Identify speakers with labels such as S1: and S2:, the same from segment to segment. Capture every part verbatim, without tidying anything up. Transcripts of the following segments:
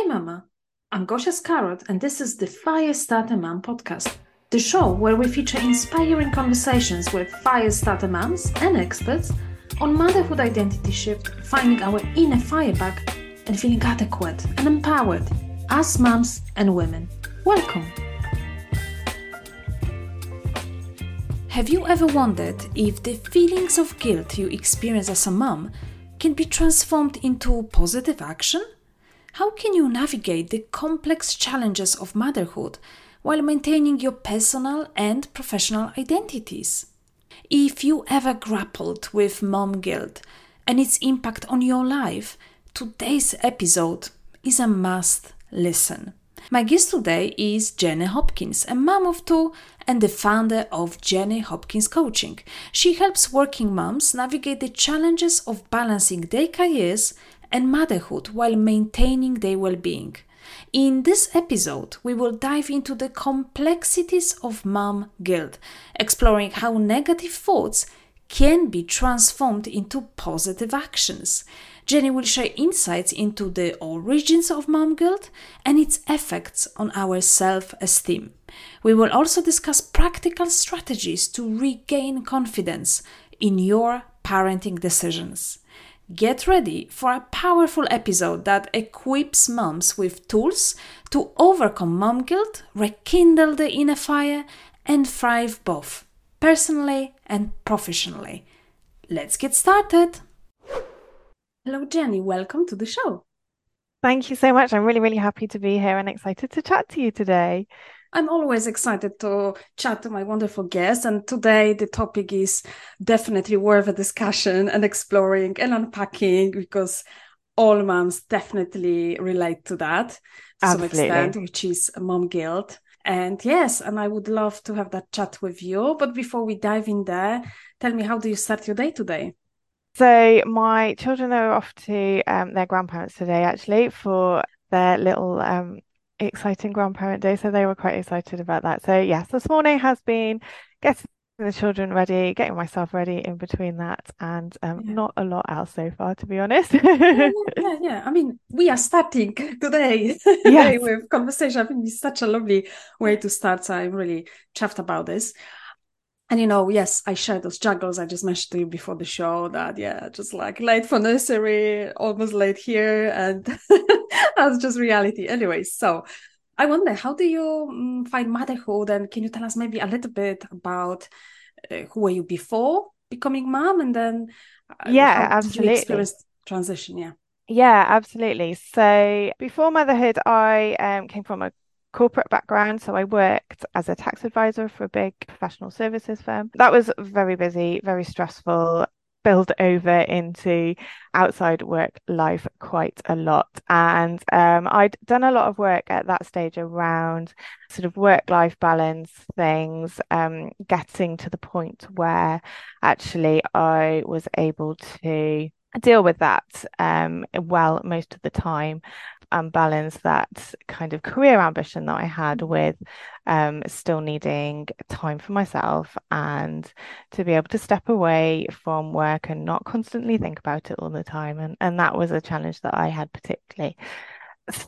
S1: Mama. I'm Gosia Scarrott, and this is the Firestarter Mom podcast, the show where we feature inspiring conversations with Firestarter moms and experts on motherhood identity shift, finding our inner fire back, and feeling adequate and empowered as moms and women. Welcome. Have you ever wondered if the feelings of guilt you experience as a mom can be transformed into positive action? How can you navigate the complex challenges of motherhood while maintaining your personal and professional identities? If you ever grappled with mom guilt and its impact on your life, today's episode is a must listen. My guest today is Jenny Hopkins, a mom of two and the founder of Jenny Hopkins Coaching. She helps working moms navigate the challenges of balancing their careers and motherhood while maintaining their well-being. In this episode, we will dive into the complexities of mom guilt, exploring how negative thoughts can be transformed into positive actions. Jenny will share insights into the origins of mom guilt and its effects on our self-esteem. We will also discuss practical strategies to regain confidence in your parenting decisions. Get ready for a powerful episode that equips moms with tools to overcome mom guilt, rekindle the inner fire, and thrive both personally and professionally. Let's get started. Hello, Jenny. Welcome to the show.
S2: Thank you so much. I'm really, really happy to be here and excited to chat to you today.
S1: I'm always excited to chat to my wonderful guests, and today the topic is definitely worth a discussion and exploring and unpacking because all moms definitely relate to that to
S2: Absolutely.
S1: some extent, which is mom guilt. And yes, and I would love to have that chat with you. But before we dive in there, tell me, how do you start your day today?
S2: So my children are off to um, their grandparents today, actually, for their little um, exciting grandparent day. So they were quite excited about that. So yes, this morning has been getting the children ready, getting myself ready in between that, and um,
S1: Yeah.
S2: not a lot else so far, to be honest.
S1: Yeah, yeah, yeah, yeah. I mean, we are starting today
S2: Yes.
S1: with conversation. I think it's such a lovely way to start. So I'm really chuffed about this. And, you know, yes, I share those juggles. I just mentioned to you before the show that, yeah, just like late for nursery, almost late here. And that's just reality. Anyways, so I wonder, how do you um, find motherhood? And can you tell us maybe a little bit about uh, who were you before becoming mom? And then uh,
S2: Yeah,
S1: how did you
S2: absolutely.
S1: experience transition? Yeah.
S2: Yeah, absolutely. So before motherhood, I um, came from a corporate background. So I worked as a tax advisor for a big professional services firm. That was very busy, very stressful, spilled over into outside work life quite a lot. And um, I'd done a lot of work at that stage around sort of work-life balance things, um, getting to the point where actually I was able to deal with that um, well most of the time and balance that kind of career ambition that I had with um, still needing time for myself and to be able to step away from work and not constantly think about it all the time. And, and that was a challenge that I had particularly. So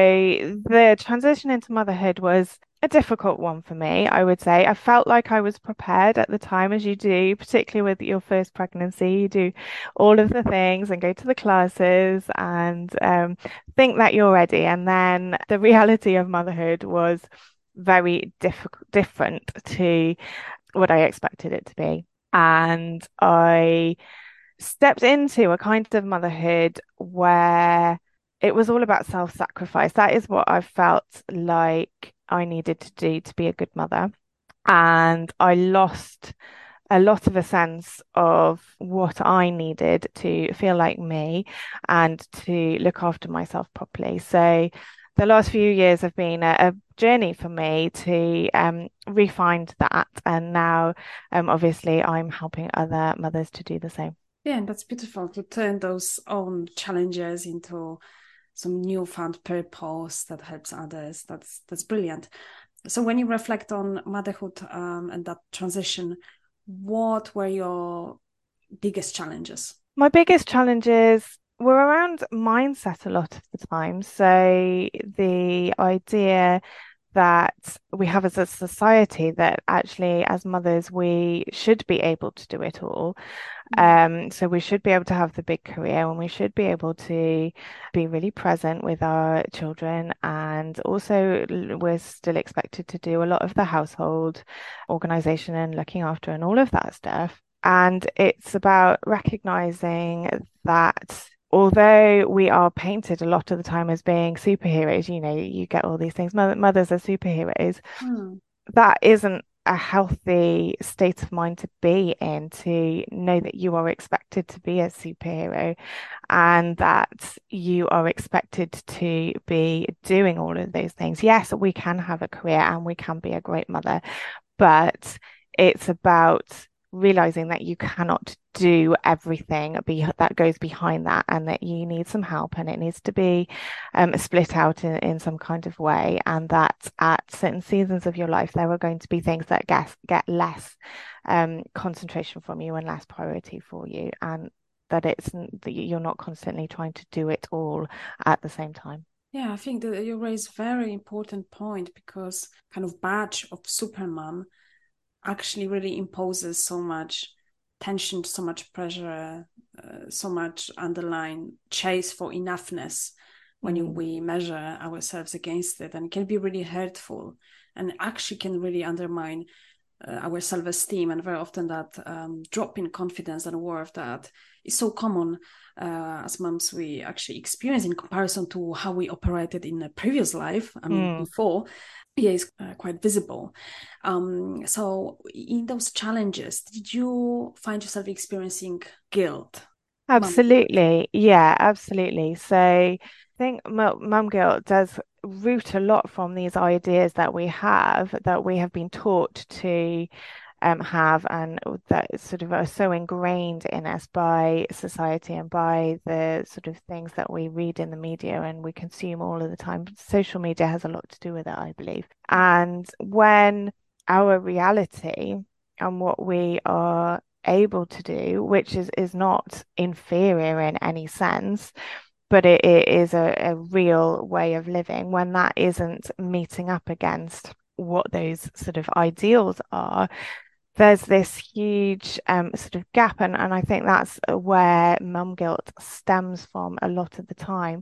S2: the transition into motherhood was a difficult one for me, I would say. I felt like I was prepared at the time, as you do, particularly with your first pregnancy. You do all of the things and go to the classes and um, think that you're ready. And then the reality of motherhood was very diff different to what I expected it to be. And I stepped into a kind of motherhood where it was all about self-sacrifice. That is what I felt like I needed to do to be a good mother. And I lost a lot of a sense of what I needed to feel like me and to look after myself properly. So the last few years have been a, a journey for me to um, refine that. And now, um, obviously, I'm helping other mothers to do the same.
S1: Yeah, and that's beautiful to turn those own challenges into some newfound purpose that helps others. That's that's brilliant. So when you reflect on motherhood um, and that transition, what were your biggest challenges?
S2: My biggest challenges we're around mindset a lot of the time. So the idea that we have as a society that actually, as mothers, we should be able to do it all.
S1: Mm.
S2: Um, so we should be able to have the big career and we should be able to be really present with our children. And also, l- we're still expected to do a lot of the household organization and looking after and all of that stuff. And it's about recognizing that although we are painted a lot of the time as being superheroes, you know, you get all these things, mother- mothers are superheroes,
S1: Mm.
S2: that isn't a healthy state of mind to be in, to know that you are expected to be a superhero and that you are expected to be doing all of those things. Yes, we can have a career and we can be a great mother, but it's about realizing that you cannot do everything be, that goes behind that and that you need some help and it needs to be um, split out in, in some kind of way, and that at certain seasons of your life there are going to be things that get, get less um, concentration from you and less priority for you, and that it's that you're not constantly trying to do it all at the same time.
S1: Yeah, I think that you raise very important point because kind of badge of supermom actually really imposes so much tension, so much pressure, uh, so much underlying chase for enoughness when you,
S2: Mm.
S1: we measure ourselves against it, and it can be really hurtful and actually can really undermine uh, our self-esteem, and very often that um, drop in confidence and worth that is so common uh, as moms we actually experience in comparison to how we operated in a previous life, I mean
S2: Mm.
S1: before. Yeah, it's uh, quite visible. Um, so in those challenges, did you find yourself experiencing guilt, mom guilt?
S2: Absolutely. Yeah, absolutely. So I think mu- mum guilt does root a lot from these ideas that we have, that we have been taught to um, have, and that sort of are so ingrained in us by society and by the sort of things that we read in the media and we consume all of the time. Social media has a lot to do with it, I believe. And when our reality and what we are able to do, which is is not inferior in any sense, but it, it is a, a real way of living, when that isn't meeting up against what those sort of ideals are, there's this huge um, sort of gap. And, and I think that's where mum guilt stems from a lot of the time.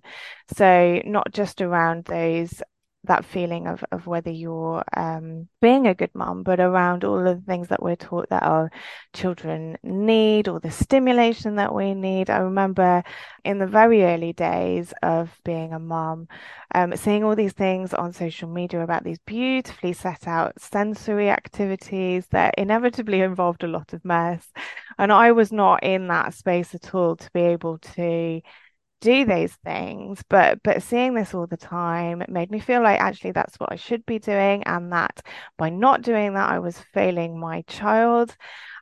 S2: So not just around those that feeling of, of whether you're um, being a good mum, but around all of the things that we're taught that our children need, or the stimulation that we need. I remember in the very early days of being a mum, um, seeing all these things on social media about these beautifully set out sensory activities that inevitably involved a lot of mess. And I was not in that space at all to be able to do those things, but but seeing this all the time, it made me feel like actually that's what I should be doing, and that by not doing that I was failing my child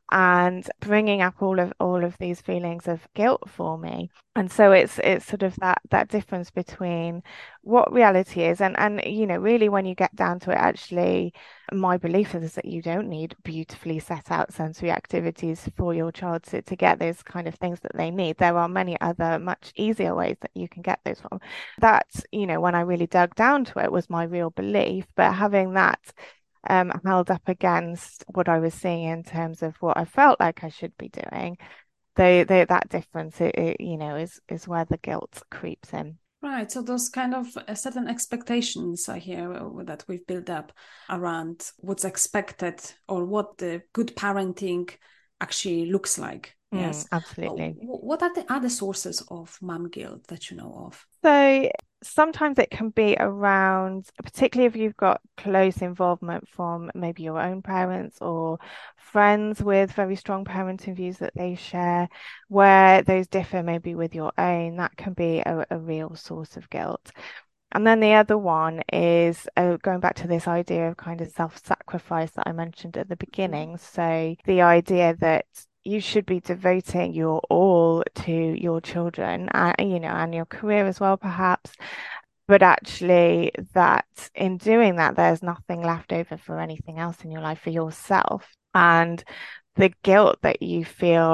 S2: and bringing up all of all of these feelings of guilt for me. And so it's it's sort of that that difference between what reality is, and and you know, really when you get down to it, actually my belief is that you don't need beautifully set out sensory activities for your child to, to get those kind of things that they need. There are many other much easier ways that you can get those from. That's, you know, when I really dug down to it, was my real belief. But having that um, held up against what I was seeing in terms of what I felt like I should be doing, though, though that difference, it, it, you know, is is where the guilt creeps in.
S1: Right. So those kind of uh, certain expectations I hear uh, that we've built up around what's expected or what the good parenting actually looks like.
S2: Mm,
S1: Yes. But
S2: absolutely.
S1: what are the other sources of mom guilt that you know of?
S2: So sometimes it can be around, particularly if you've got close involvement from maybe your own parents or friends with very strong parenting views that they share, where those differ maybe with your own, that can be a, a real source of guilt. And then the other one is uh, going back to this idea of kind of self-sacrifice that I mentioned at the
S1: Mhm.
S2: beginning. So the idea that you should be devoting your all to your children, and you know, and your career as well, perhaps. But actually, that in doing that, there's nothing left over for anything else in your life for yourself. And the guilt that you feel at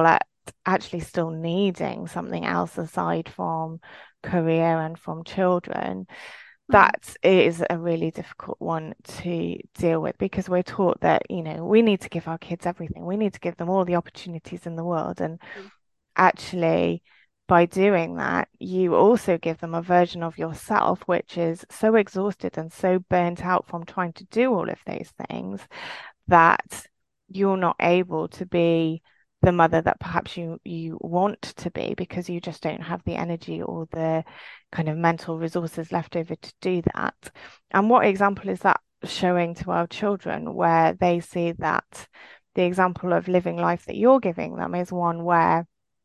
S2: actually still needing something else aside from career and from children,
S1: Mm.
S2: that is a really difficult one to deal with, because we're taught that, you know, we need to give our kids everything. We need to give them all the opportunities in the world. And
S1: Mm.
S2: actually, by doing that, you also give them a version of yourself which is so exhausted and so burnt out from trying to do all of those things that you're not able to be the mother that perhaps you you want to be, because you just don't have the energy or the kind of mental resources left over to do that. And what example is that showing to our children, where they see that the example of living life that you're giving them is one where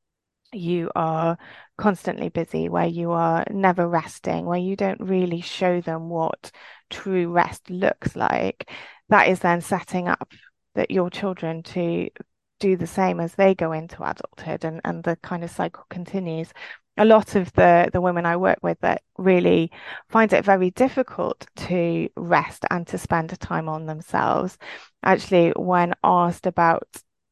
S2: you are constantly busy, where you are never resting, where you don't really show them what true rest looks like. That is then setting up that your children to do the same as they go into adulthood, and, and the kind of cycle continues. A lot of the, the women I work with that really find it very difficult to rest and to spend time on themselves, actually, when asked about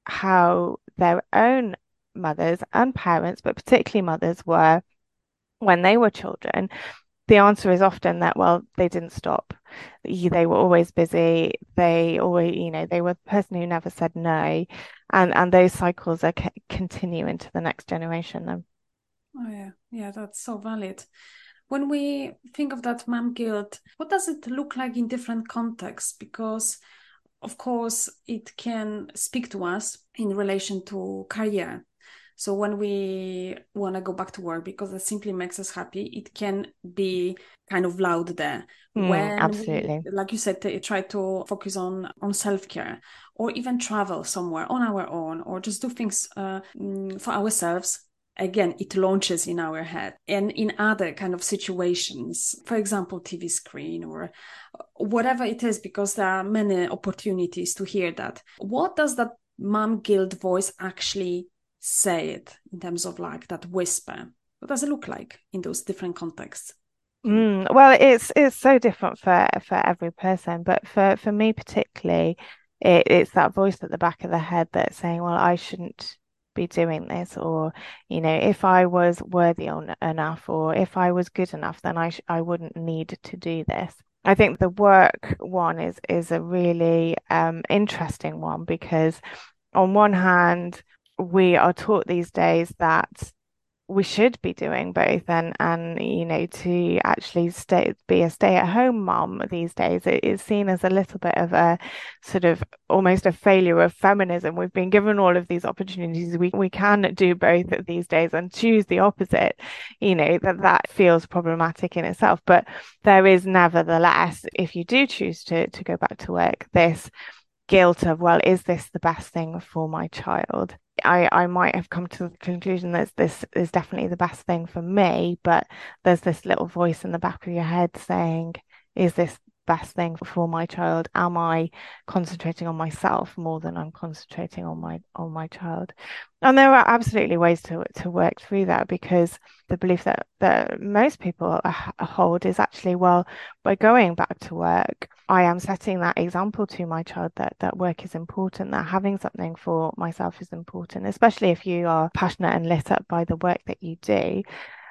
S2: how their own mothers and parents, but particularly mothers, were when they were children, the answer is often that, well, they didn't stop. They were always busy. They always, you know, they were the person who never said no. And and those cycles are continue into the next generation then.
S1: Oh yeah, yeah, that's so valid. When we think of that mom guilt, what does it look like in different contexts? Because of course it can speak to us in relation to career. So when we want to go back to work because it simply makes us happy, it can be kind of loud there.
S2: Mm,
S1: When we,
S2: absolutely.
S1: like you said, try to focus on on self-care, or even travel somewhere on our own, or just do things uh, for ourselves. Again, it launches in our head. And in other kind of situations, for example, T V screen or whatever it is, because there are many opportunities to hear that. What does that mom guilt voice actually say it in terms of like that whisper? What does it look like in those different contexts?
S2: Mm, well, it's it's so different for for every person, but for for me particularly, it, it's that voice at the back of the head that's saying, "Well, I shouldn't be doing this," or, you know, if I was worthy on, enough, or if I was good enough, then I sh I wouldn't need to do this. I think the work one is is a really um interesting one, because on one hand, we are taught these days that we should be doing both, and and you know, to actually stay be a stay-at-home mom these days, it is seen as a little bit of a sort of almost a failure of feminism. We've been given all of these opportunities. We we can do both these days, and choose the opposite, you know, that that feels problematic in itself. But there is nevertheless, if you do choose to to go back to work, this guilt of, well, is this the best thing for my child? I, I might have come to the conclusion that this is definitely the best thing for me, but there's this little voice in the back of your head saying, is this best thing for my child? Am I concentrating on myself more than I'm concentrating on my on my child? And there are absolutely ways to to work through that, because the belief that that most people hold is actually, well, by going back to work, I am setting that example to my child that that work is important, that having something for myself is important, especially if you are passionate and lit up by the work that you do.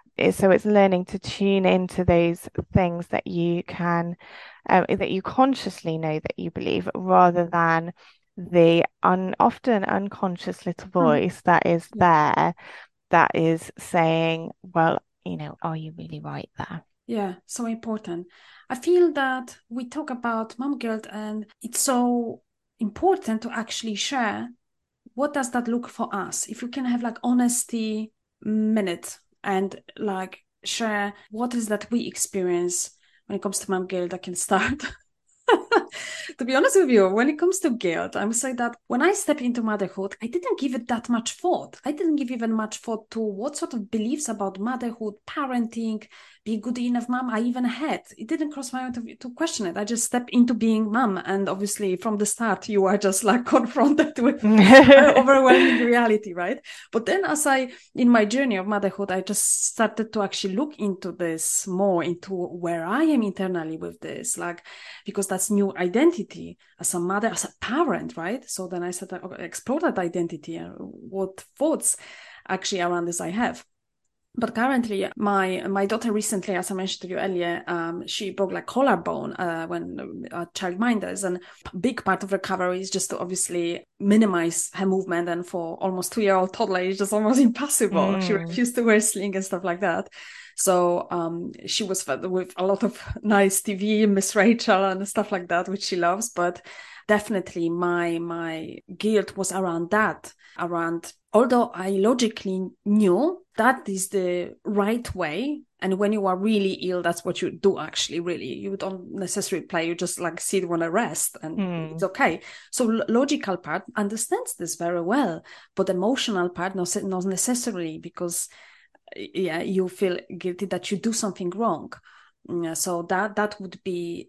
S2: So it's learning to tune into those things that you can, um, that you consciously know that you believe, rather than the un often unconscious little
S1: Mm.
S2: voice that is
S1: Yeah.
S2: there, that is saying, well, you know, are you really right there?
S1: Yeah, so important. I feel that we talk about mom guilt, and it's so important to actually share what does that look for us. If you can have like honesty minute and like share what is that we experience when it comes to mom guilt, I can start. To be honest with you, when it comes to guilt, I would say that when I step into motherhood, I didn't give it that much thought. I didn't give even much thought to what sort of beliefs about motherhood, parenting, be a good enough mom I even had. It didn't cross my mind to, to question it. I just stepped into being mom. And obviously from the start, you are just like confronted with overwhelming reality, right? But then as I, in my journey of motherhood, I just started to actually look into this more, into where I am internally with this, like, because that's new identity as a mother, as a parent, right? So then I started to explore that identity and what thoughts actually around this I have. But currently, my my daughter recently, as I mentioned to you earlier, um, she broke like collarbone uh, when a child minders, and a big part of recovery is just to obviously minimize her movement. And for almost two year old toddler, it's just almost impossible. Mm. She refused to wear sling and stuff like that. So um, she was fed with a lot of nice T V, Miss Rachel and stuff like that, which she loves. But definitely, my my guilt was around that, around. Although I logically knew that is the right way. And when you are really ill, that's what you do actually, really. You don't necessarily play, you just like sit on a rest and mm. it's okay. So logical part understands this very well, but emotional part not, not necessarily, because yeah, you feel guilty that you do something wrong. So that that would be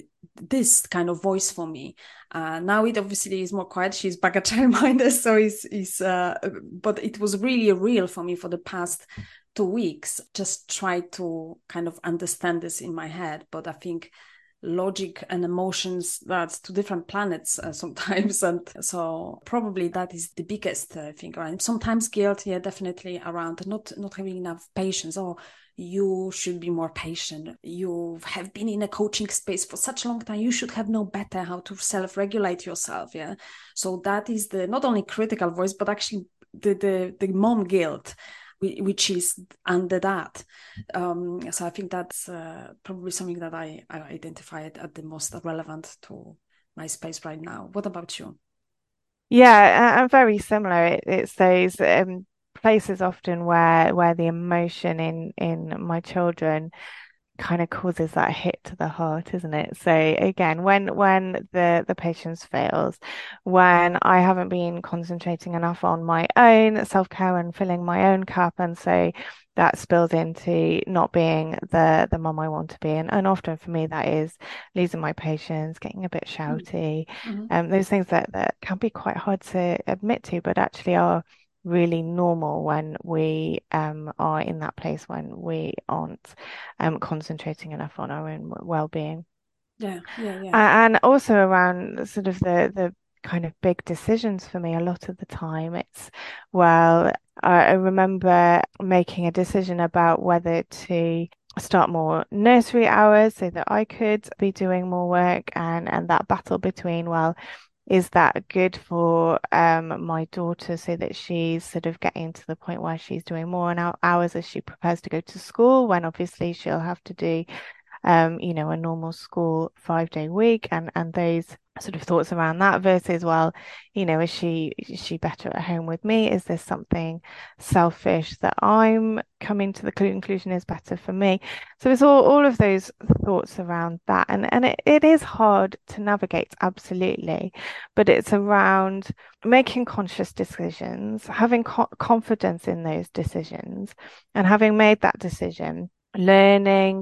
S1: this kind of voice for me. Uh, now it obviously is more quiet. She's back at childminder, so it's, it's uh, but it was really real for me for the past two weeks. Just try to kind of understand this in my head, but I think logic and emotions, that's two different planets uh, sometimes, and so probably that is the biggest uh, thing. Right? Sometimes guilt, yeah, definitely around not not having enough patience, or you should be more patient. You have been in a coaching space for such a long time. You should have known better how to self-regulate yourself. Yeah. So that is the not only critical voice, but actually the the, the mom guilt, which is under that. Um, so I think that's uh, probably something that I, I identified at the most relevant to my space right now. What about you?
S2: Yeah, I'm very similar. It, it's those um, places often where where the emotion in in my children kind of causes that hit to the heart, isn't it? So again, when when the the patience fails, when I haven't been concentrating enough on my own self-care and filling my own cup, and so that spills into not being the the mum I want to be. And, and often for me that is losing my patience, getting a bit shouty, mm-hmm. um, those things that that can be quite hard to admit to, but actually are really normal when we um, are in that place when we aren't um, concentrating enough on our own well-being.
S1: Yeah, yeah, yeah.
S2: And also around sort of the the kind of big decisions for me, a lot of the time it's, well, I remember making a decision about whether to start more nursery hours so that I could be doing more work, and and that battle between, well, is that good for um, my daughter so that she's sort of getting to the point where she's doing more hours as she prepares to go to school, when obviously she'll have to do, um, you know, a normal school five day week, and, and those sort of thoughts around that versus, well, you know, is she is she better at home with me? Is this something selfish that I'm coming to the conclusion is better for me? So it's all, all of those thoughts around that. And, and it, it is hard to navigate, absolutely. But it's around making conscious decisions, having co- confidence in those decisions, and having made that decision, learning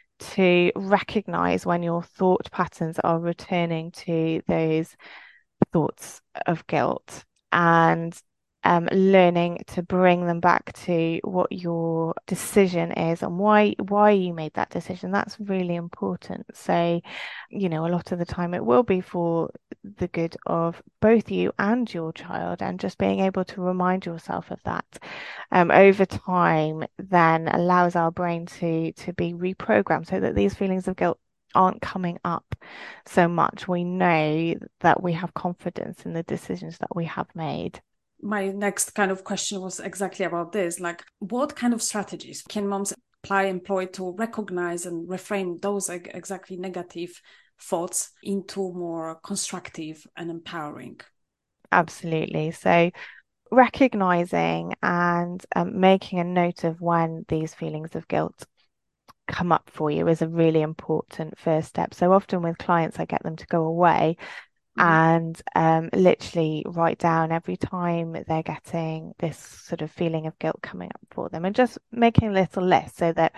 S2: to recognize when your thought patterns are returning to those thoughts of guilt, and um, learning to bring them back to what your decision is and why why you made that decision. That's really important. So, you know, a lot of the time it will be for the good of both you and your child, and just being able to remind yourself of that um, over time then allows our brain to to be reprogrammed so that these feelings of guilt aren't coming up so much. We know that we have confidence in the decisions that we have made.
S1: My next kind of question was exactly about this. Like, what kind of strategies can moms apply, employ to recognize and reframe those exactly negative thoughts into more constructive and empowering?
S2: Absolutely. So recognizing and um, making a note of when these feelings of guilt come up for you is a really important first step. So often with clients, I get them to go away mm-hmm. and um, literally write down every time they're getting this sort of feeling of guilt coming up for them, and just making a little list so that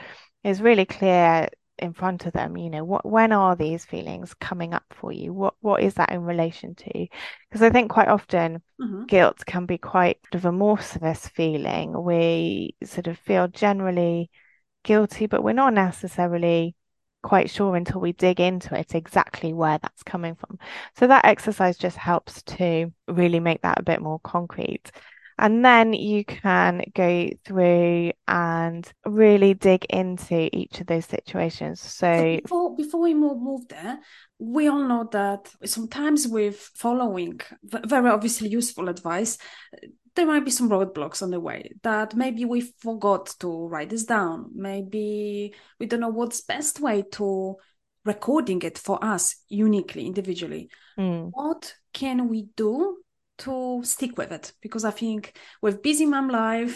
S2: is really clear in front of them, you know, what when are these feelings coming up for you? What what is that in relation to? Because I think quite often
S1: Hmm.
S2: guilt can be quite sort of amorphous feeling. We sort of feel generally guilty, but we're not necessarily quite sure until we dig into it exactly where that's coming from. So that exercise just helps to really make that a bit more concrete. And then you can go through and really dig into each of those situations.
S1: So
S2: So,
S1: before before we move move there, we all know that sometimes with following very obviously useful advice, there might be some roadblocks on the way that maybe we forgot to write this down. Maybe we don't know what's best way to recording it for us uniquely, individually.
S2: mm,
S1: What can we do to stick with it? Because I think with busy mom life,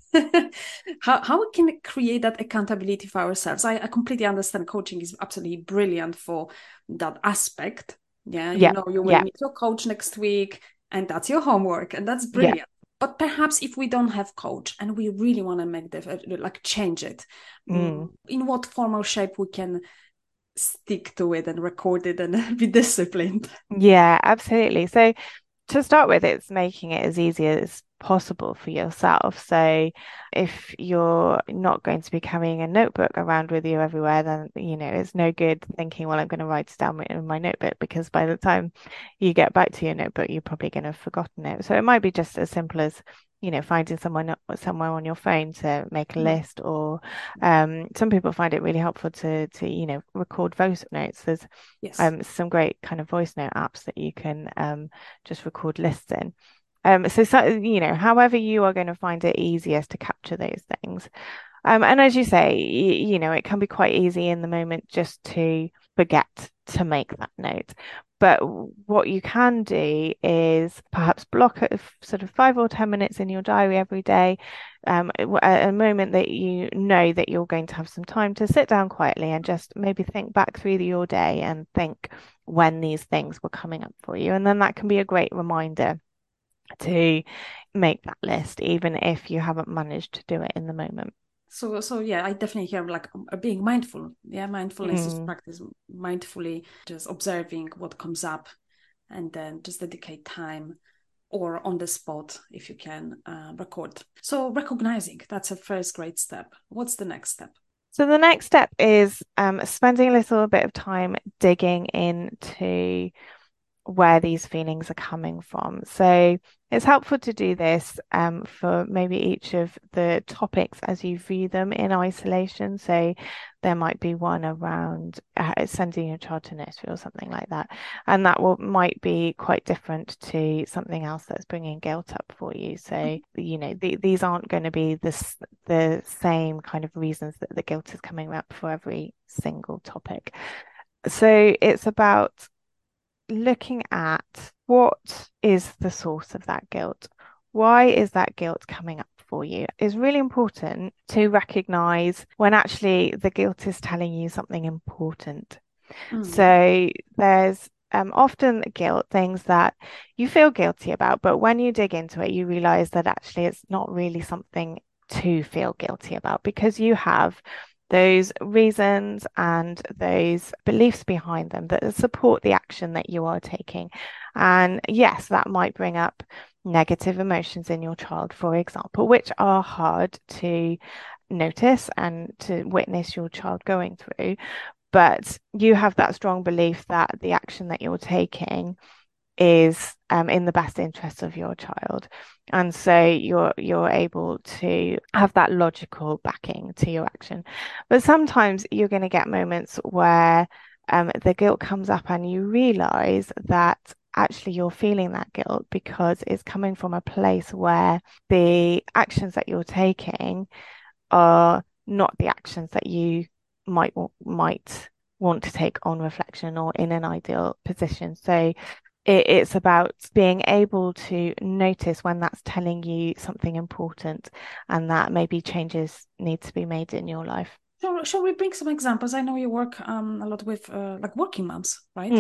S1: how, how we can create that accountability for ourselves. I, I completely understand coaching is absolutely brilliant for that aspect. Yeah, you
S2: yeah,
S1: know, you will
S2: yeah,
S1: meet your coach next week, and that's your homework, and that's
S2: yeah.
S1: brilliant. But perhaps if we don't have coach and we really want to make the like change it,
S2: Mm.
S1: mm, in what form or shape we can stick to it and record it and be disciplined.
S2: Yeah, absolutely. So to start with, it's making it as easy as possible for yourself. So if you're not going to be carrying a notebook around with you everywhere, then you know it's no good thinking, well, I'm going to write it down in my notebook because by the time you get back to your notebook, you're probably going to have forgotten it. So it might be just as simple as you know finding someone somewhere on your phone to make a
S1: Mhm.
S2: list, or um, some people find it really helpful to to you know record voice notes. There's
S1: Yes.
S2: um, some great kind of voice note apps that you can um, just record lists in. Um, so, so, you know, however you are going to find it easiest to capture those things. Um, and as you say, you, you know, it can be quite easy in the moment just to forget to make that note. But what you can do is perhaps block a, sort of five or ten minutes in your diary every day, um, a, a moment that you know that you're going to have some time to sit down quietly and just maybe think back through your day and think when these things were coming up for you. And then that can be a great reminder to make that list, even if you haven't managed to do it in the moment.
S1: So, so yeah, I definitely hear like uh, being mindful. Yeah, mindfulness is
S2: Mm.
S1: practice mindfully, just observing what comes up, and then just dedicate time or on the spot if you can uh, record. So, recognizing that's a first great step. What's the next step?
S2: So the next step is um, spending a little bit of time digging into where these feelings are coming from. So it's helpful to do this um, for maybe each of the topics as you view them in isolation. So there might be one around uh, sending your child to nursery or something like that, and that will might be quite different to something else that's bringing guilt up for you. So you know the, these aren't going to be this the same kind of reasons that the guilt is coming up for every single topic. So it's about looking at what is the source of that guilt. Why is that guilt coming up for you? It's really important to recognize when actually the guilt is telling you something important.
S1: Mm.
S2: So there's um, often guilt, things that you feel guilty about, but when you dig into it, you realize that actually it's not really something to feel guilty about because you have those reasons and those beliefs behind them that support the action that you are taking. And yes, that might bring up negative emotions in your child, for example, which are hard to notice and to witness your child going through. But you have that strong belief that the action that you're taking is um, in the best interest of your child, and so you're you're able to have that logical backing to your action. But sometimes you're going to get moments where um, the guilt comes up, and you realize that actually you're feeling that guilt because it's coming from a place where the actions that you're taking are not the actions that you might might want to take on reflection or in an ideal position. So it, it's about being able to notice when that's telling you something important and that maybe changes need to be made in your life.
S1: Shall, shall we bring some examples? I know you work um, a lot with uh, like working moms, right?
S2: Mm.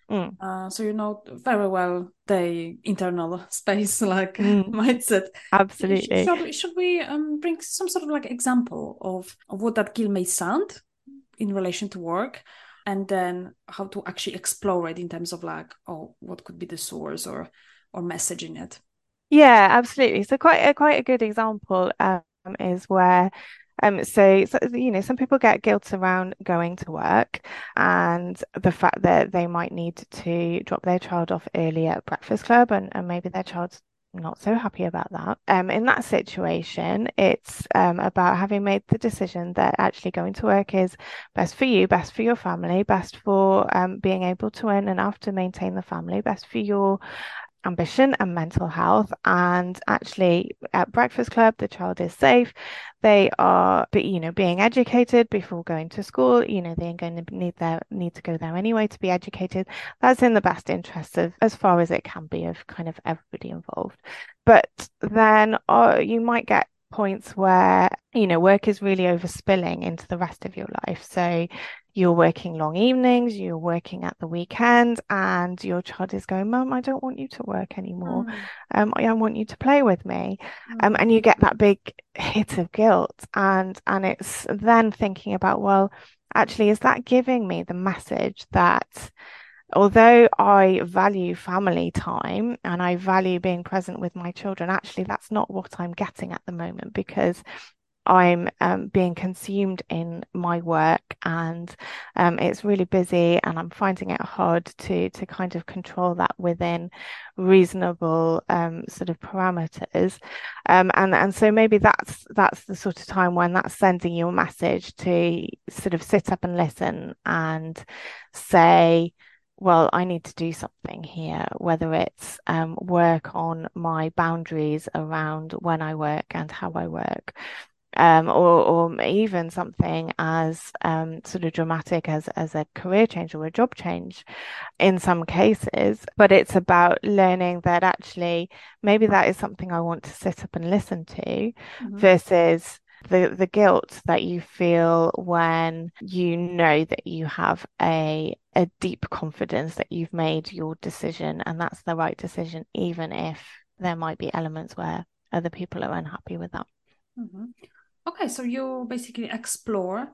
S2: Mm.
S1: Uh, so you know very well the internal space like
S2: Mm.
S1: mindset.
S2: Absolutely.
S1: Should, should we um, bring some sort of like example of, of what that guilt may sound in relation to work, and then how to actually explore it in terms of like, oh, what could be the source or or message in it?
S2: Yeah, absolutely. So quite a quite a good example um, is where um so, so you know some people get guilt around going to work and the fact that they might need to drop their child off early at Breakfast Club and, and maybe their child's not so happy about that. Um, in that situation, it's um about having made the decision that actually going to work is best for you, best for your family, best for um being able to earn enough to maintain the family, best for your ambition and mental health. And actually, at Breakfast Club, the child is safe. They are, but you know, being educated before going to school. You know, they're going to need their need to go there anyway to be educated. That's in the best interest of, as far as it can be, of kind of everybody involved. But then, uh, you might get points where you know work is really overspilling into the rest of your life. So you're working long evenings, you're working at the weekend, and your child is going, Mum, I don't want you to work anymore.
S1: Mm,
S2: Um, I want you to play with me. Um,
S1: mm,
S2: and you get that big hit of guilt. And and it's then thinking about, well, actually, is that giving me the message that although I value family time and I value being present with my children, actually, that's not what I'm getting at the moment because I'm um, being consumed in my work and um, it's really busy and I'm finding it hard to to kind of control that within reasonable um, sort of parameters. Um, and and so maybe that's that's the sort of time when that's sending you a message to sort of sit up and listen and say, well, I need to do something here, whether it's um, work on my boundaries around when I work and how I work, um, or, or even something as um, sort of dramatic as, as a career change or a job change in some cases. But it's about learning that actually maybe that is something I want to sit up and listen to
S1: mhm.
S2: versus the the guilt that you feel when you know that you have a a deep confidence that you've made your decision and that's the right decision, even if there might be elements where other people are unhappy with that.
S1: Mhm. Okay, so you basically explore,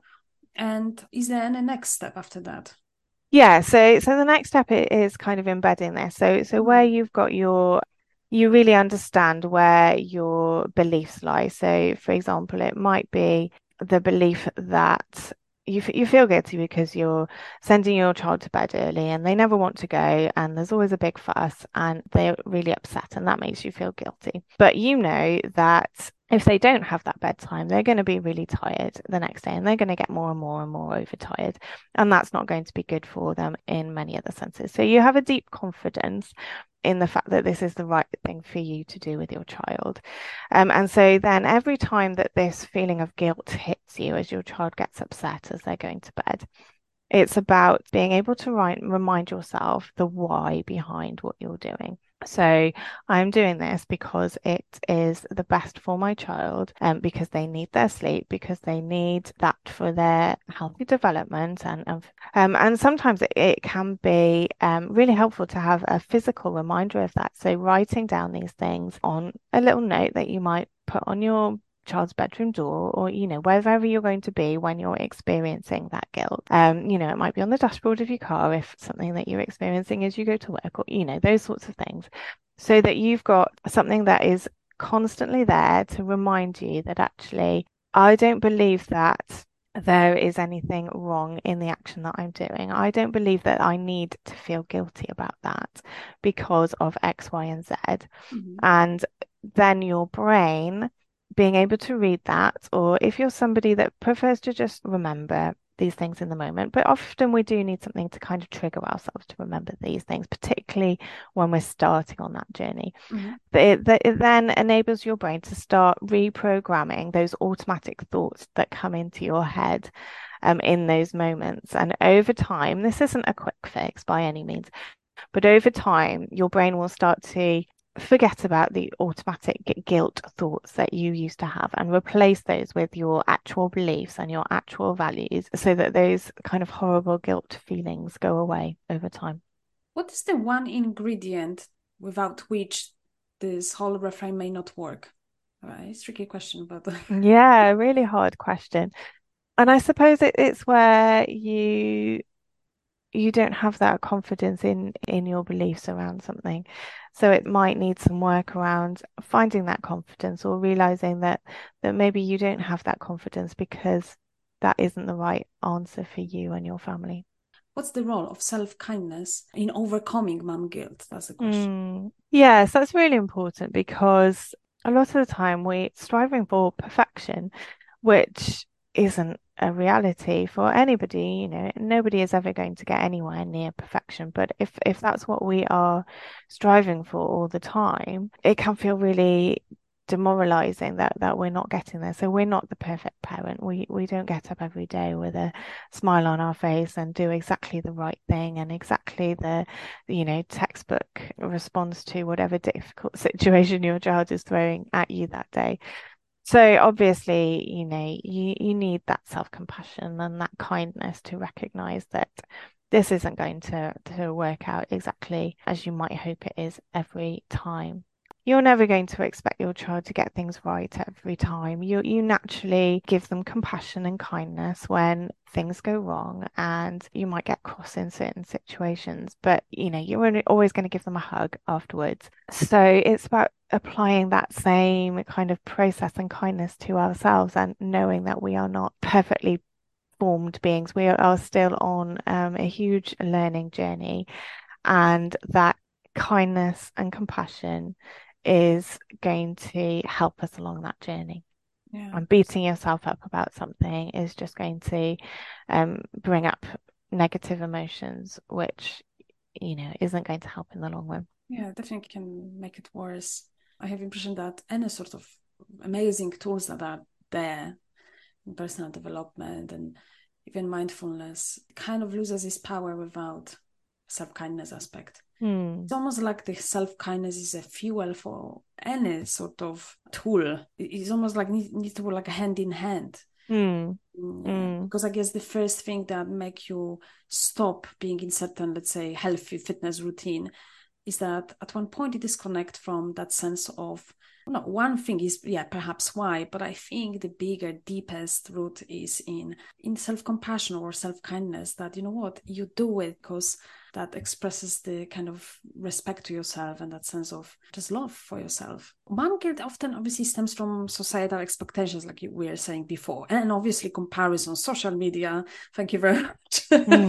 S1: and is there any next step after that?
S2: Yeah, so so the next step is kind of embedding this. So so where
S1: Mm,
S2: you've got your you really understand where your beliefs lie. So for example, it might be the belief that you f- you feel guilty because you're sending your child to bed early and they never want to go and there's always a big fuss and they're really upset and that makes you feel guilty. But you know that if they don't have that bedtime, they're going to be really tired the next day and they're going to get more and more and more overtired. And that's not going to be good for them in many other senses. So you have a deep confidence in the fact that this is the right thing for you to do with your child. Um, and so then every time that this feeling of guilt hits you as your child gets upset as they're going to bed, it's about being able to write, remind yourself the why behind what you're doing. So I'm doing this because it is the best for my child, um, because they need their sleep, because they need that for their healthy development, and and, um, and sometimes it, it can be um, really helpful to have a physical reminder of that. So writing down these things on a little note that you might put on your child's bedroom door or you know wherever you're going to be when you're experiencing that guilt. Um you know it might be on the dashboard of your car if something that you're experiencing as you go to work or you know those sorts of things, so that you've got something that is constantly there to remind you that actually I don't believe that there is anything wrong in the action that I'm doing. I don't believe that I need to feel guilty about that because of X, Y, and Z.
S1: mhm.
S2: And then your brain being able to read that, or if you're somebody that prefers to just remember these things in the moment, but often we do need something to kind of trigger ourselves to remember these things, particularly when we're starting on that journey.
S1: Mhm.
S2: But it, that it then enables your brain to start reprogramming those automatic thoughts that come into your head um, in those moments. And over time, this isn't a quick fix by any means, but over time, your brain will start to forget about the automatic guilt thoughts that you used to have and replace those with your actual beliefs and your actual values so that those kind of horrible guilt feelings go away over time.
S1: What is the one ingredient without which this whole refrain may not work? Right, it's a tricky question, but
S2: Yeah, really hard question. And I suppose it, it's where you you don't have that confidence in in your beliefs around something. So it might need some work around finding that confidence or realizing that that maybe you don't have that confidence because that isn't the right answer for you and your family.
S1: what's the role of self-kindness in overcoming mom guilt? That's the question.
S2: Mm. Yes, that's really important because a lot of the time we're striving for perfection, which isn't a reality for anybody. You know, nobody is ever going to get anywhere near perfection. But if if that's what we are striving for all the time, it can feel really demoralizing that that we're not getting there. So we're not the perfect parent. We we don't get up every day with a smile on our face and do exactly the right thing and exactly the, you know, textbook response to whatever difficult situation your child is throwing at you that day. So obviously, you know, you, you need that self-compassion and that kindness to recognize that this isn't going to, to work out exactly as you might hope it is every time. You're never going to expect your child to get things right every time. You you naturally give them compassion and kindness when things go wrong and you might get cross in certain situations, but you know, you're only- always going to give them a hug afterwards. So it's about applying that same kind of process and kindness to ourselves and knowing that we are not perfectly formed beings. We are still on um, a huge learning journey, and that kindness and compassion is going to help us along that journey.
S1: Yeah.
S2: And beating yourself up about something is just going to um, bring up negative emotions, which, you know, isn't going to help in the long run.
S1: Yeah, definitely can make it worse. I have impression that any sort of amazing tools that are there in personal development and even mindfulness kind of loses its power without self-kindness aspect.
S2: Hmm.
S1: It's almost like the self-kindness is a fuel for any sort of tool. It's almost like need, need to work like a hand in hand.
S2: Hmm.
S1: Yeah,
S2: Hmm.
S1: because I guess the first thing that make you stop being in certain, let's say, healthy fitness routine is that at one point you disconnect from that sense of, no, one thing is, yeah, perhaps why, but I think the bigger, deepest root is in in self-compassion or self-kindness, that, you know what, you do it because that expresses the kind of respect to yourself and that sense of just love for yourself. Mom guilt often obviously stems from societal expectations, like we were saying before, and obviously comparison, social media. Thank you very much.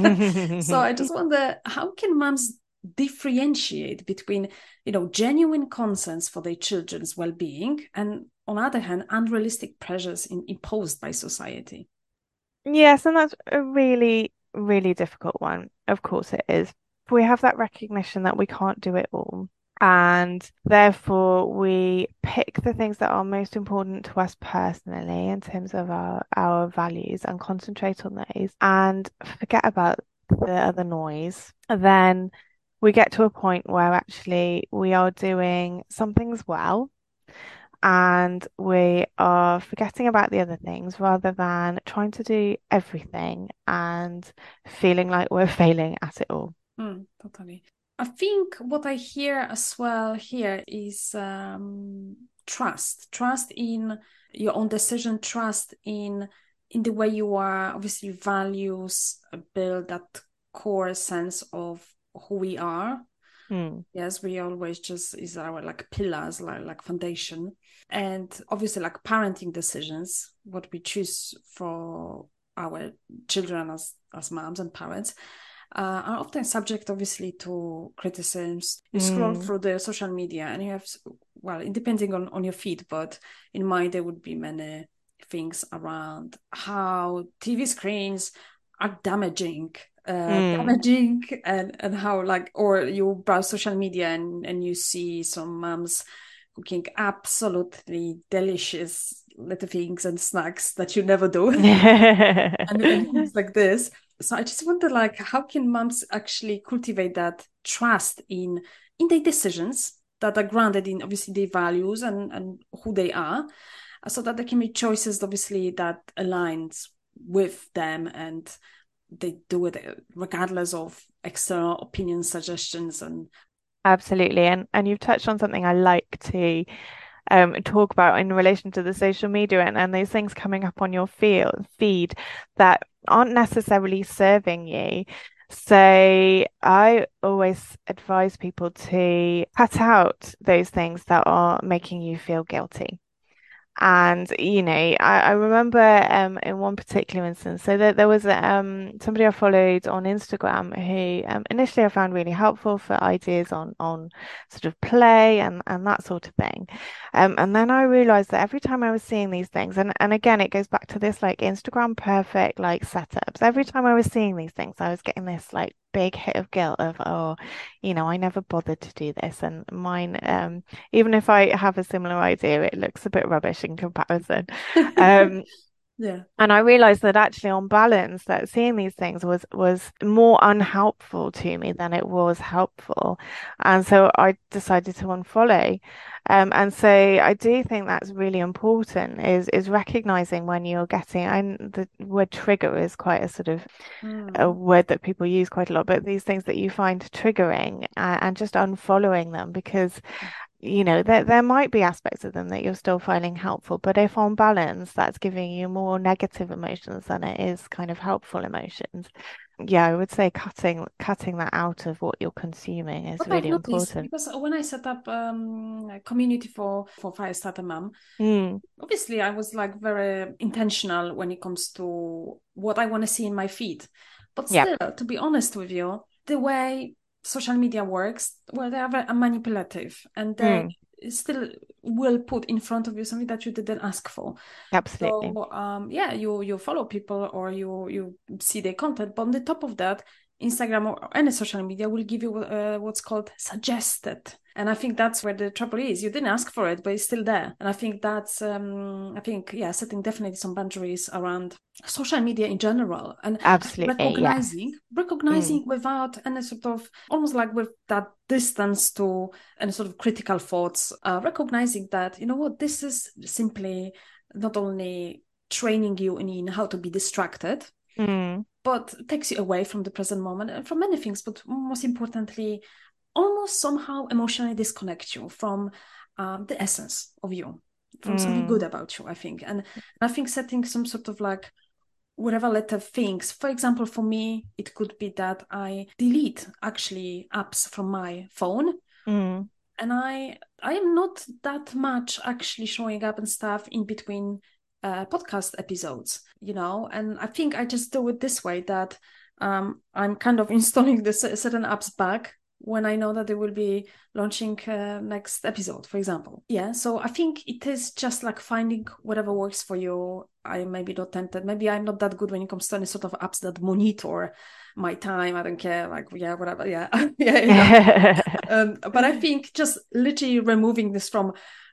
S1: So I just wonder, how can moms differentiate between, you know, genuine concerns for their children's well-being and, on the other hand, unrealistic pressures in, imposed by society?
S2: Yes, and that's a really, really difficult one. Of course it is. We have that recognition that we can't do it all. And therefore, we pick the things that are most important to us personally in terms of our, our values and concentrate on those and forget about the other noise. And then we get to a point where actually we are doing some things well and we are forgetting about the other things rather than trying to do everything and feeling like we're failing at it all.
S1: Mm, totally. I think what I hear as well here is um, trust, trust in your own decision, trust in in the way you are. Obviously, values build that core sense of who we are.
S2: Hmm.
S1: Yes, we always just is our like pillars, like like foundation, and obviously like parenting decisions, what we choose for our children as as moms and parents uh, are often subject, obviously, to criticisms. You scroll
S2: Hmm.
S1: through the social media and you have, well, depending on, on your feed, but in mine, there would be many things around how T V screens are damaging. Uh,
S2: Hmm.
S1: damaging and and how, like, or you browse social media and and you see some moms cooking absolutely delicious little things and snacks that you never do and, and things like this. So I just wonder, like, how can moms actually cultivate that trust in in their decisions that are grounded in obviously their values and and who they are, so that they can make choices obviously that aligns with them and they do it regardless of external opinions, suggestions, and
S2: Absolutely. And and you've touched on something I like to um talk about in relation to the social media and, and those things coming up on your field feed that aren't necessarily serving you. So I always advise people to cut out those things that are making you feel guilty. And you know, I, I remember um in one particular instance, so that there was um somebody I followed on Instagram who um, initially I found really helpful for ideas on on sort of play and and that sort of thing. Um, and then I realized that every time I was seeing these things, and and again it goes back to this like Instagram perfect like setups. Every time I was seeing these things, I was getting this like big hit of guilt of, oh, you know, I never bothered to do this, and mine um even if I have a similar idea, it looks a bit rubbish in comparison. Um,
S1: yeah.
S2: and I realized that actually on balance, that seeing these things was was more unhelpful to me than it was helpful. And so I decided to unfollow. Um, and so I do think that's really important is is recognizing when you're getting, and the word trigger is quite a sort of a
S1: Mm.
S2: word that people use quite a lot, but these things that you find triggering uh, and just unfollowing them because you know, there there might be aspects of them that you're still finding helpful, but if on balance that's giving you more negative emotions than it is kind of helpful emotions, yeah, I would say cutting cutting that out of what you're consuming is
S1: What I've
S2: really
S1: noticed,
S2: important.
S1: because when I set up um, a community for for Firestarter Mom,
S2: Mm,
S1: obviously I was like very intentional when it comes to what I want to see in my feed. But
S2: yeah.
S1: still, to be honest with you, the way social media works, well, they are very manipulative, and they
S2: Mm,
S1: still will put in front of you something that you didn't ask for.
S2: absolutely.
S1: So um, yeah, you you follow people or you you see their content, but on the top of that, Instagram or any social media will give you uh, what's called suggested. And I think that's where the trouble is. You didn't ask for it, but it's still there. And I think that's, um, I think, yeah, setting definitely some boundaries around social media in general and
S2: Absolutely, yes.
S1: recognizing,
S2: Mm,
S1: recognizing without any sort of, almost like with that distance to any sort of critical thoughts, uh, recognizing that, you know what, this is simply not only training you in how to be distracted,
S2: mm,
S1: but takes you away from the present moment and from many things, but most importantly, almost somehow emotionally disconnect you from um, the essence of you, from something good
S2: mm,
S1: about you, I think. And, and I think setting some sort of like whatever letter things, for example, for me, it could be that I delete actually apps from my phone.
S2: mm,
S1: And I I am not that much actually showing up and stuff in between uh, podcast episodes, you know. And I think I just do it this way that um, I'm kind of installing the certain apps back when I know that they will be launching uh, next episode, for example. Yeah, so I think it is just like finding whatever works for you. I maybe not tempted. Maybe I'm not that good when it comes to any sort of apps that monitor my time. I don't care. Like, yeah, whatever. Yeah, yeah, yeah. Um, but I think just literally removing this from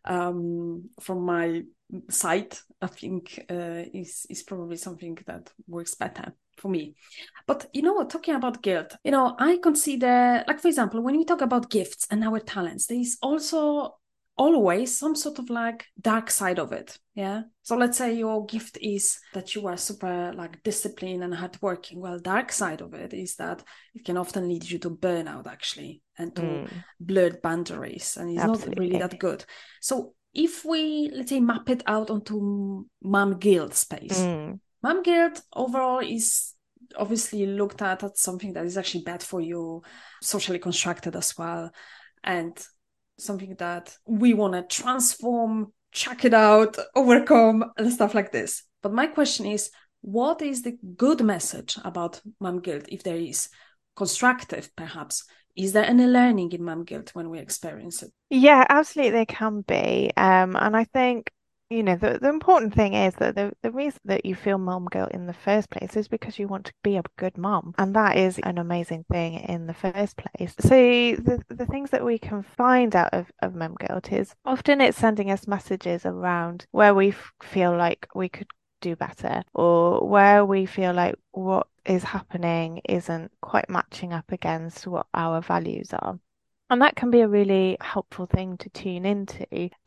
S1: um, from my site, I think uh, is is probably something that works better for me. But you know what, talking about guilt, you know, I consider, like, for example, when we talk about gifts and our talents, there is also always some sort of like dark side of it. Yeah. So let's say your gift is that you are super like disciplined and hardworking. Well, dark side of it is that it can often lead you to burnout actually and to
S2: mm,
S1: blurred boundaries, and it's not really that
S2: absolutely.
S1: good. So if we, let's say, map it out onto mom guilt space,
S2: Mm,
S1: mom guilt overall is obviously looked at as something that is actually bad for you, socially constructed as well, and something that we want to transform, check it out, overcome, and stuff like this. But my question is, what is the good message about mom guilt, if there is? Constructive, perhaps. Is there any learning in mom guilt when we experience it?
S2: yeah, absolutely, they can be. Um, and I think, you know, the, the important thing is that the, the reason that you feel mom guilt in the first place is because you want to be a good mom. And that is an amazing thing in the first place. So the, the things that we can find out of, of mom guilt is often it's sending us messages around where we f feel like we could do better or where we feel like what is happening isn't quite matching up against what our values are. And that can be a really helpful thing to tune into,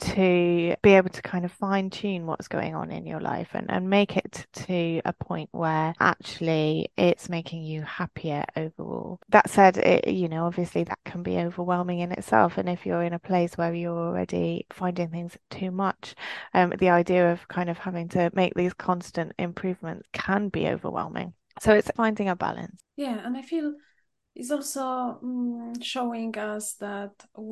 S2: to be able to kind of fine tune what's going on in your life and, and make it to a point where actually it's making you happier overall. That said, it, you know, obviously that can be overwhelming in itself. And if you're in a place where you're already finding things too much, um, the idea of kind of having to make these constant improvements can be overwhelming. So it's finding a balance.
S1: Yeah, and I feel it's also um, showing us that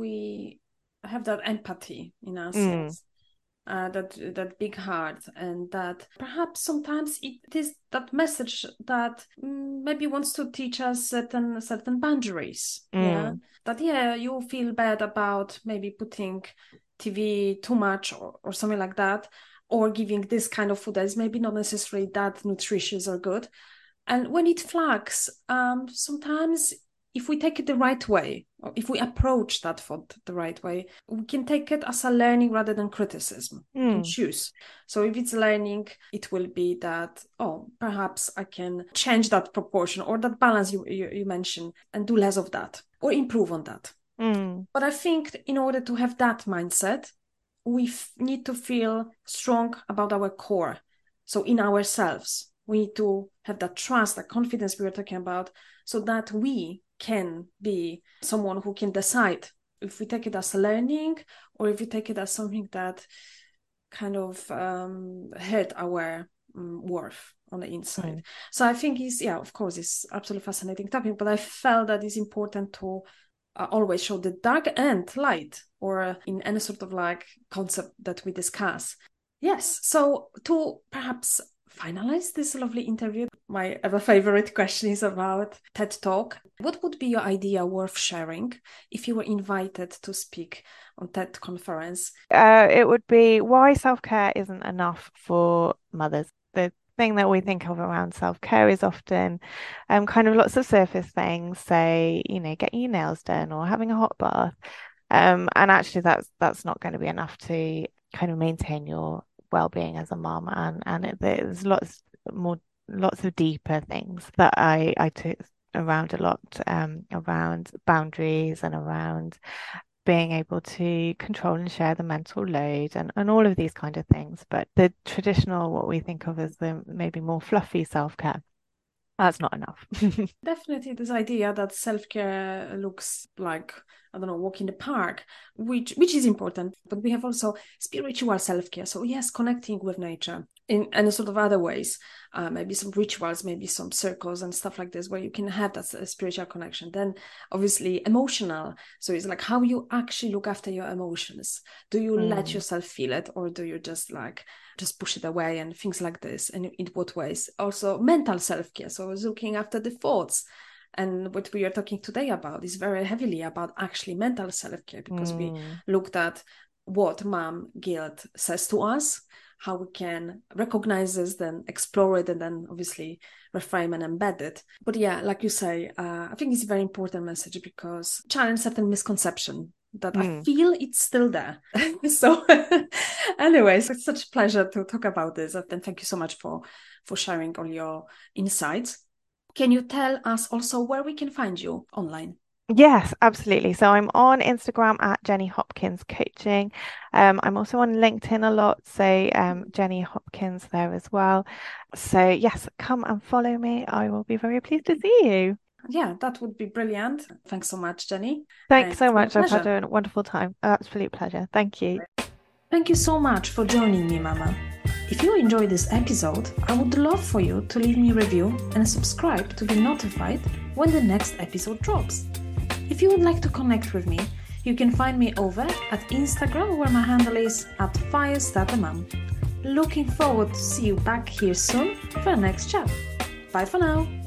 S1: we have that empathy in ourselves, mm. uh, that that big heart, and that perhaps sometimes it is that message that um, maybe wants to teach us certain certain boundaries. Mm. Yeah, that yeah, you feel bad about maybe putting T V too much or, or something like that, or giving this kind of food that is maybe not necessarily that nutritious or good. And when it flags, um, sometimes if we take it the right way, or if we approach that food the right way, we can take it as a learning rather than criticism. Mm. We can choose. So if it's learning, it will be that, oh, perhaps I can change that proportion or that balance you, you, you mentioned and do less of that or improve on that. Mm. But I think in order to have that mindset, we f- need to feel strong about our core. So in ourselves. We need to have that trust, that confidence we were talking about, so that we can be someone who can decide if we take it as a learning or if we take it as something that kind of um, hurt our um, worth on the inside. Mm. So I think it's, yeah, of course, it's absolutely fascinating topic, but I felt that it's important to uh, always show the dark and light, or in any sort of like concept that we discuss. Yes, so to perhaps finalize this lovely interview, my ever favorite question is about TED Talk. What would be your idea worth sharing if you were invited to speak on TED conference?
S2: Uh, it would be why self-care isn't enough for mothers. The thing that we think of around self-care is often um, kind of lots of surface things, say, you know, getting your nails done or having a hot bath. Um, and actually that's that's not going to be enough to kind of maintain your well-being as a mom, and and it, there's lots more lots of deeper things that I I took around a lot, um around boundaries and around being able to control and share the mental load and and all of these kind of things. But the traditional, what we think of as the maybe more fluffy self-care, that's not enough.
S1: Definitely this idea that self-care looks like, I don't know, walk in the park, which which is important, but we have also spiritual self-care. So yes, connecting with nature in any sort of other ways, uh, maybe some rituals, maybe some circles and stuff like this, where you can have that uh, spiritual connection. Then obviously emotional. So it's like how you actually look after your emotions. Do you mm. let yourself feel it, or do you just like just push it away and things like this? And in what ways? Also mental self-care. So it's looking after the thoughts. And what we are talking today about is very heavily about actually mental self-care, because mm. we looked at what mom guilt says to us, how we can recognize this, then explore it, and then obviously reframe and embed it. But yeah, like you say, uh, I think it's a very important message, because challenge certain misconception that mm. I feel it's still there. So anyways, it's such a pleasure to talk about this. And thank you so much for, for sharing all your insights. Can you tell us also where we can find you online?
S2: Yes, absolutely. So I'm on Instagram at Jenny Hopkins Coaching. Um, I'm also on LinkedIn a lot, so um, Jenny Hopkins there as well. So yes, come and follow me. I will be very pleased to see you.
S1: Yeah, that would be brilliant. Thanks so much, Jenny.
S2: Thanks so much. I've had a wonderful time. Absolute pleasure. Thank you.
S1: Thank you so much for joining me, Mama. If you enjoyed this episode, I would love for you to leave me a review and subscribe to be notified when the next episode drops. If you would like to connect with me, you can find me over at Instagram, where my handle is at firestartermom. Looking forward to see you back here soon for the next chat. Bye for now.